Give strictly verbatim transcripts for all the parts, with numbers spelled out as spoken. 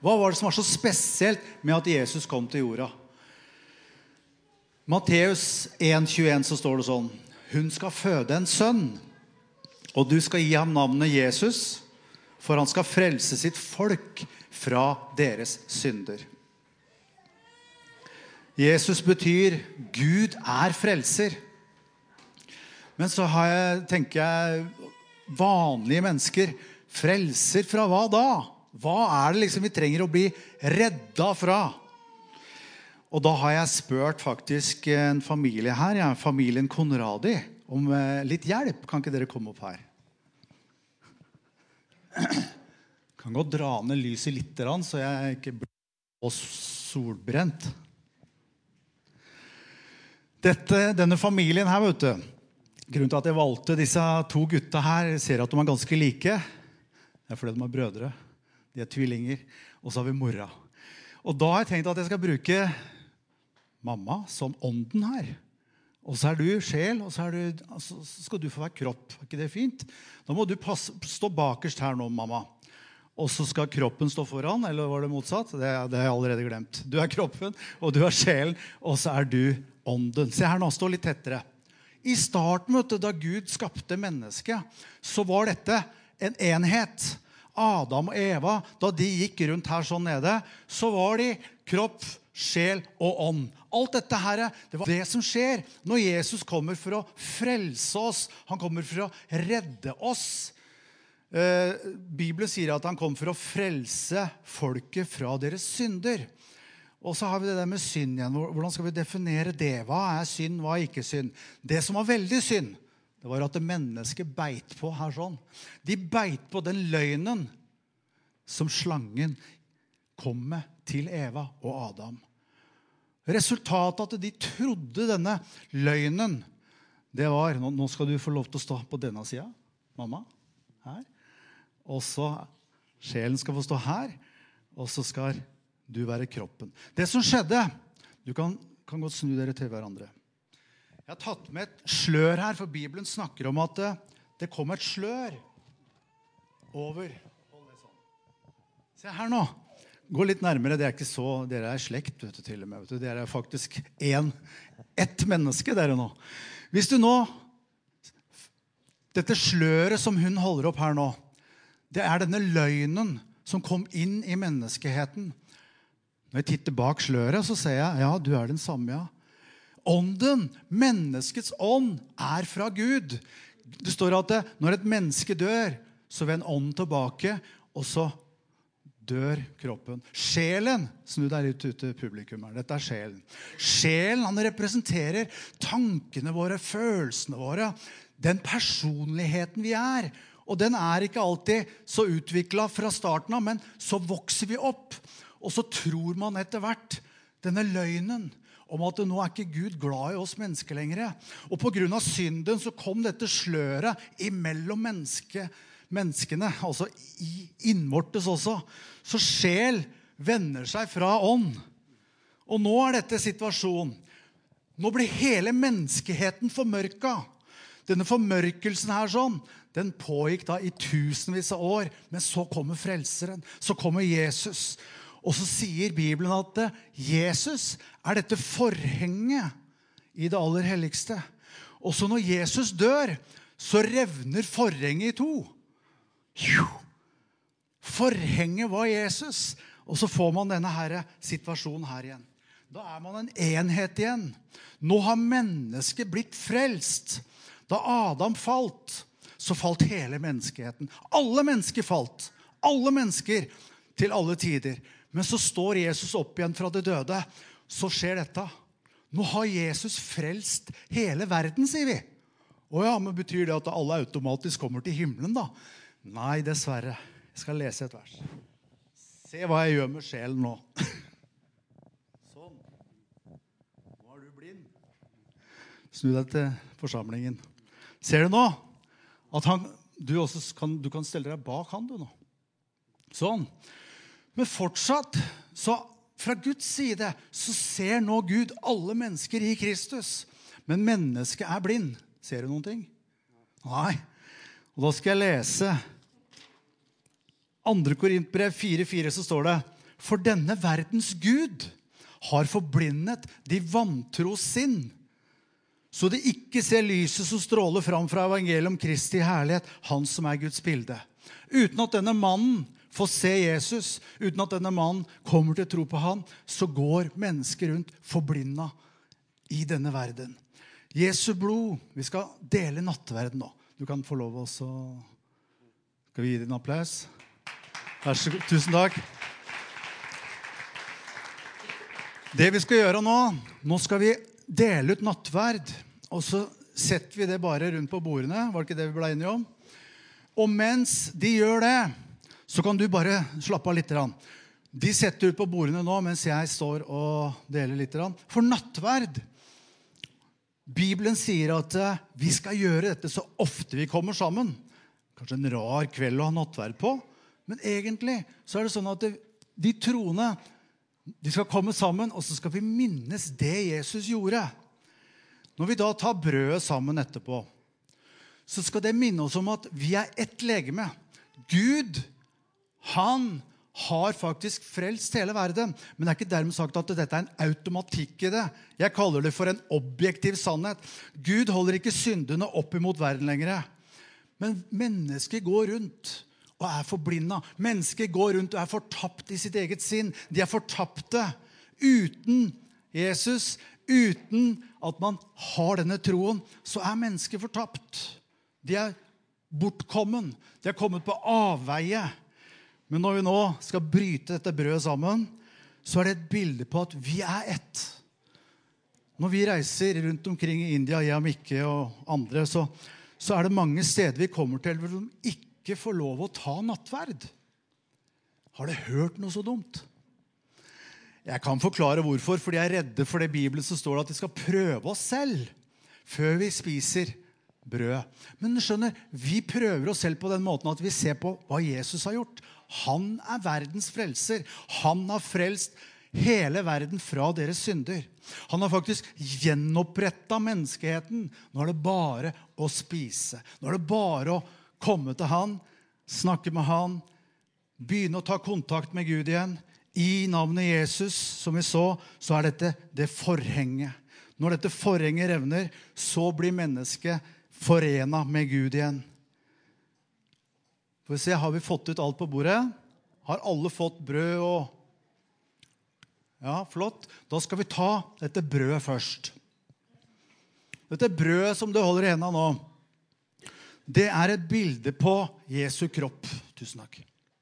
Hva var det som var så spesielt med at Jesus kom til jorda? Matteus en tjueen så står det sånn: Hun skal føde en sønn, og du skal gi ham navnet Jesus, for han skal frelse sitt folk fra deres synder. Jesus betyr Gud er frelser. Men så har jeg, tenker jeg, vanlige mennesker, frelser fra hva da? Hva er det liksom vi trenger å bli redda fra? Og da har jeg spurt faktisk en familie her, ja, familien Konradi, om eh, litt hjelp. Kan ikke dere komme opp her? Kan godt dra ned lyset litt, så jeg ikke blir solbrent. Dette, denne familien her, vet du, grunnen til at jeg valgte disse to gutta her, jeg ser at de er ganske like. Det er fordi de er brødre. De er tvillinger. Og så har vi mora. Og da har jeg tenkt at jeg skal bruke mamma som ånden her. Og så er du sjel, og så, er du, altså, så skal du få være kropp. Er ikke det fint? Da må du passe, stå bakerst her nå, mamma. Og så skal kroppen stå foran, eller var det motsatt? Det, det har jeg allerede glemt. Du er kroppen, og du er sjelen, og så er du ånden. Se her nå, stå litt tettere. I starten, vet du, da Gud skapte mennesket, så var dette en enhet. Adam og Eva, da de gikk rundt her sånn nede, så var de kropp, sjel og ånd. Alt dette her, det var det som skjer når Jesus kommer for å frelse oss. Han kommer for å redde oss. Eh, Bibelen sier at han kom for å frelse folket fra deres synder. Og så har vi det der med synd igjen. Hvordan skal vi definere det? Hva er synd, hva er ikke synd? Det som var veldig synd, det var at det mennesket beit på her sånn. De beit på den løgnen som slangen kom med til Eva og Adam. Resultatet at de trodde denne løgnen, det var, nå skal du få lov til å stå på denne siden, mamma, her. Og så sjelen skal få stå her, og så skal du være kroppen. Det som skjedde, du kan, kan godt snu dere til hverandre. Jeg har tatt med et slør her, for Bibelen snakker om at det, det kom et slør over. Hold det sånn. Se her nå. Gå litt nærmere, det er ikke så, dere er slekt, vet du, til og med. Vet du. Dere er faktisk en, ett menneske, dere nå. Hvis du nå, dette sløret som hun holder opp her nå, det er denne løgnen som kom inn i menneskeheten. Når jeg titter bak sløret, så ser jeg, ja, du er den samme, ja. Ånden, menneskets ånd, er fra Gud. Det står at det, når et menneske dør, så vender ånden tilbake, og så dør kroppen. Sjelen, snu deg litt ute publikum her, dette er sjelen. Sjelen, han representerer tankene våre, følelsene våre, den personligheten vi er. Og den er ikke alltid så utviklet fra starten av, men så vokser vi opp. Og så tror man etter hvert denne løgnen om at nå er ikke Gud glad i oss mennesker lenger. Og på grunn av synden så kom dette sløret imellom menneske, menneskene, altså i innvortes også. Så sjel vender seg fra ånd. Og nå er dette situasjonen. Nå blir hele menneskeheten formørket. Denne formørkelsen her sånn, den pågikk da i tusenvis av år, men så kommer frelseren, så kommer Jesus. Og så sier Bibelen at Jesus er dette forhenget i det aller helligste. Og så når Jesus dør, så revner forhenget i to. Forhenget var Jesus. Og så får man denne her situasjonen her igjen. Da er man en enhet igjen. Nå har mennesket blitt frelst. Da Adam falt, så falt hele menneskeheten. Alle mennesker falt. Alle mennesker til alle tider. Men så står Jesus opp igjen fra det døde. Så skjer dette. Nå har Jesus frelst hele verden, sier vi. Å ja, men betyr det at alle automatisk kommer til himmelen da? Nei, dessverre. Jeg skal lese et vers. Se hva jeg gjør med sjelen nå. Sånn. Nå er du blind. Snu deg til forsamlingen. Ser du nå? At han, du også kan, du kan stelle deg bak han du nå. Sånn. Men fortsatt, så fra Guds side, så ser nå Gud alle mennesker i Kristus. Men mennesket er blind. Ser du noen ting? Nei. Og da skal jeg lese andre Korintbrev fire fire, så står det: For denne verdens Gud har forblindet de vantro sinn, så de ikke ser lyset som stråler fram fra evangeliet om Kristi herlighet, han som er Guds bilde. Uten at denne mannen får se Jesus, uten at denne mannen kommer til å tro på han, så går mennesker rundt forblindet i denne verden. Jesu blod, vi skal dele nattverden nå. Du kan få lov også. Skal vi gi deg en applaus? Vær så god, tusen takk. Det vi skal gjøre nå, nå skal vi dele ut nattverd, og så setter vi det bare rundt på bordene, var det ikke det vi ble enige om? Og mens de gjør det, så kan du bare slappe av litt. De setter ut på bordene nå, mens jeg står og deler litt. For nattverd, Bibelen sier at vi skal gjøre dette så ofte vi kommer sammen. Kanskje en rar kveld å ha nattverd på, men egentlig så er det sånn at de troende, de skal komme sammen, og så skal vi minnes det Jesus gjorde. Når vi da tar brødet sammen etterpå, så skal det minne oss om at vi er ett legeme. Gud, han har faktisk frelst hele verden, men det er ikke dermed sagt at dette er en automatikk i det. Jeg kaller det for en objektiv sannhet. Gud holder ikke syndene opp imot verden lenger. Men mennesker går rundt og er forblindet. Mennesker går rundt og er fortapt i sitt eget sinn. De er fortapte uten Jesus, uten at man har denne troen, så er mennesker fortapt. De er bortkommen. De er kommet på avveie. Men når vi nå skal bryte dette brødet sammen, så er det et bilde på at vi er ett. Når vi reiser rundt omkring i India, jeg og Mikke og andre, så, så er det mange steder vi kommer til hvor de ikke ikke får lov å ta nattverd. Har du hørt noe så dumt? Jeg kan forklare hvorfor, fordi jeg er redde for det i Bibelen så står det at vi skal prøve oss selv før vi spiser brød. Men du skjønner, vi prøver oss selv på den måten at vi ser på hva Jesus har gjort. Han er verdens frelser. Han har frelst hele verden fra deres synder. Han har faktisk gjenopprettet menneskeheten. Nå er det bare å spise. Nå er det bare å komme til han, snakke med han, begynne å ta kontakt med Gud igjen. I navnet Jesus, som vi så, så er dette det forhenget. Når dette forhenget revner, så blir mennesket forenet med Gud igjen. Får vi se, har vi fått ut alt på bordet? Har alle fått brød og... Ja, flott. Da skal vi ta dette brødet først. Dette brødet som du holder i hendene nå, det er et bilde på Jesu kropp. Tusen takk.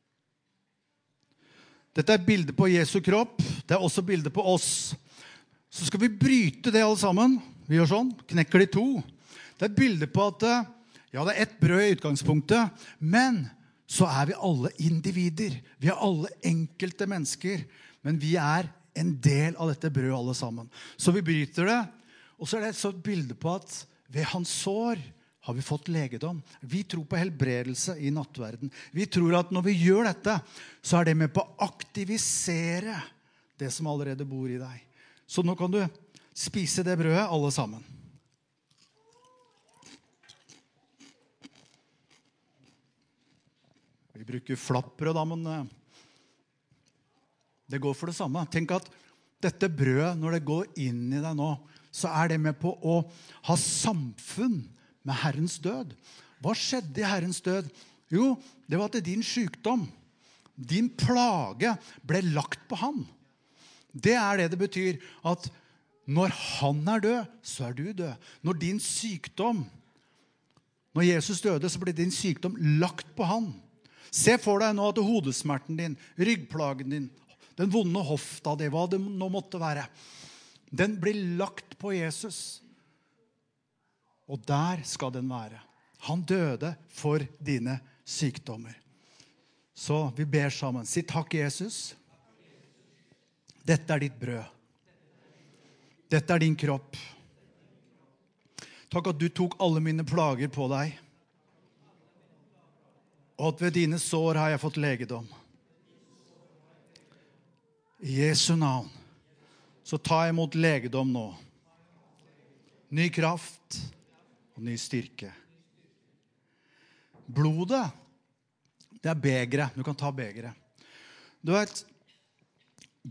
Dette er et bilde på Jesu kropp. Det er også et bilde på oss. Så skal vi bryte det alle sammen. Vi gjør sånn, knekker de to. Det er et bilde på at, ja, det er ett brød i utgangspunktet, men så er vi alle individer. Vi er alle enkelte mennesker, men vi er en del av dette brødet alle sammen. Så vi bryter det, og så er det et sånt bilde på at ved hans sår har vi fått legedom. Vi tror på helbredelse i nattverden. Vi tror at når vi gjør dette, så er det med på å aktivisere det som allerede bor i deg. Så nå kan du spise det brødet alle sammen. Vi bruker flappbrød da, men det går for det samme. Tenk at dette brødet, når det går inn i deg nå, så er det med på å ha samfunn med Herrens død. Hva skjedde i Herrens død? Jo, det var at din sykdom, din plage ble lagt på han. Det er det det betyr, at når han er død, så er du død. Når din sykdom, når Jesus døde, så ble din sykdom lagt på han. Se for deg nå at hodesmerten din, ryggplagen din, den vonde hofta di, hva det nå måtte være, den blir lagt på Jesus. Og der skal den være. Han døde for dine sykdommer. Så vi ber sammen. Si takk, Jesus. Dette er ditt brød. Dette er din kropp. Takk at du tok alle mine plager på deg. Og at ved dine sår har jeg fått legedom. I Jesu navn. Så ta imot legedom nå. Ny kraft og ny styrke. Blodet, det er begeret. Du kan ta begeret. Du vet,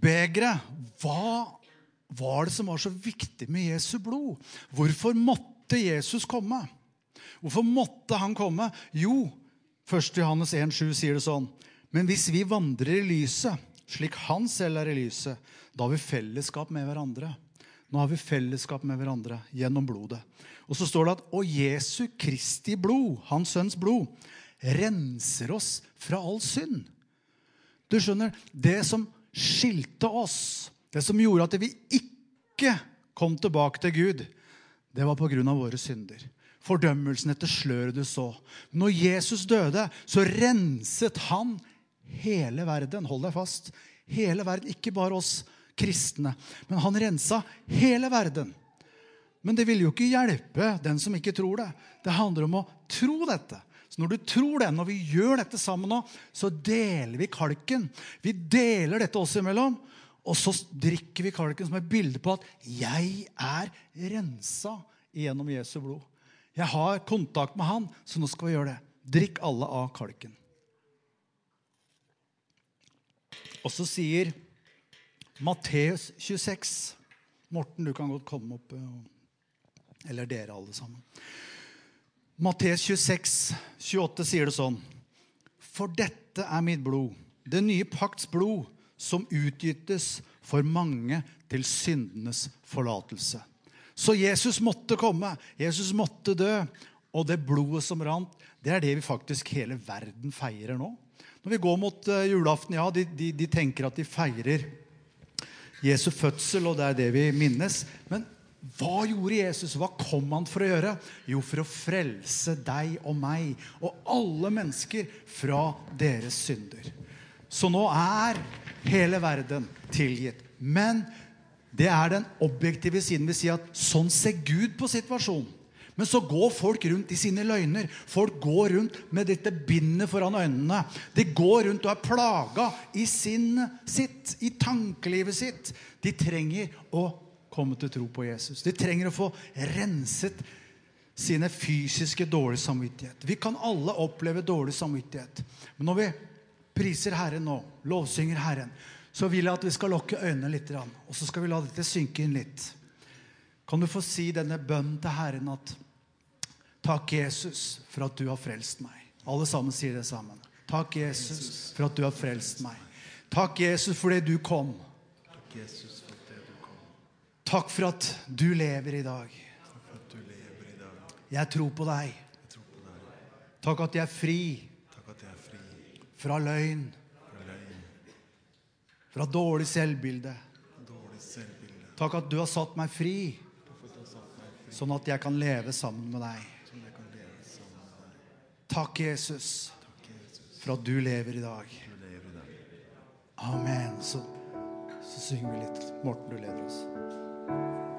begeret, hva var det som var så viktig med Jesu blod? Hvorfor måtte Jesus komme? Hvorfor måtte han komme? Jo, første Johannes en sju sier det sånn, men hvis vi vandrer i lyset, slik han selv er i lyset, da har vi fellesskap med hverandre. Nå har vi fellesskap med hverandre gjennom blodet. Og så står det at, og Jesu Kristi blod, hans sønns blod, renser oss fra all synd. Du skjønner, det som skilte oss, det som gjorde at vi ikke kom tilbake til Gud, det var på grunn av våre synder. Fordømmelsen etter sløret du så. Når Jesus døde, så renset han hele verden. Hold deg fast. Hele verden, ikke bare oss kristne, men han rensa hele verden. Men det vil jo ikke hjelpe den som ikke tror det. Det handler om å tro dette. Så når du tror det, når vi gjør dette sammen nå, så deler vi kalken. Vi deler dette oss imellom, og så drikker vi kalken som et bilde på at jeg er rensa gjennom Jesu blod. Jeg har kontakt med han, så nå skal vi gjøre det. Drikk alle av kalken. Og så sier Matteus tjueseks, Morten, du kan godt komme opp, eller dere alle sammen. Matteus tjueseks, tjueåtte sier det sånn, for dette er mitt blod, det nye pakts blod, som utgyttes for mange til syndenes forlatelse. Så Jesus måtte komme, Jesus måtte dø, og det blodet som rant, det er det vi faktisk hele verden feirer nå. Når vi går mot uh, julaften, ja, de, de, de tenker at de feirer Jesu fødsel, og det er det vi minnes. Men hva gjorde Jesus? Hva kom han for å gjøre? Jo, for å frelse deg og meg, og alle mennesker fra deres synder. Så nå er hele verden tilgitt. Men det er den objektive siden vi sier at sånn ser Gud på situasjonen. Men så går folk rundt i sine løgner. Folk går rundt med dette bindet foran øynene. De går rundt og er plaget i sinnet sitt, i tankelivet sitt. De trenger å komme til tro på Jesus. De trenger å få renset sine fysiske dårlige samvittighet. Vi kan alle oppleve dårlig samvittighet. Men når vi priser Herren nå, lovsynger Herren, så vil jeg at vi skal lukke øynene litt, og så skal vi la dette synke inn litt. Kan du få si denne bønnen til Herren at takk Jesus for at du har frelst meg. Alle sammen sier det sammen. Takk Jesus for at du har frelst meg. Takk Jesus for det du kom. Takk Jesus for det du kom. Takk for at du lever i dag. Takk for at du lever i dag. Jeg tror på deg. Jeg tror på deg. Takk at jeg er fri. Takk at jeg er fri. Fra løgn. Fra løgn. Fra dårlig selvbilde. Dårlig selvbilde. Takk at du har satt meg fri. Takk for at du har satt meg fri. Sånn at jeg kan leve sammen med deg. Sånn jeg kan leve sammen med deg. Takk Jesus. Takk Jesus. For at du lever i dag. Du lever i dag. Amen. Så, så synger vi litt. Morten, du leder oss.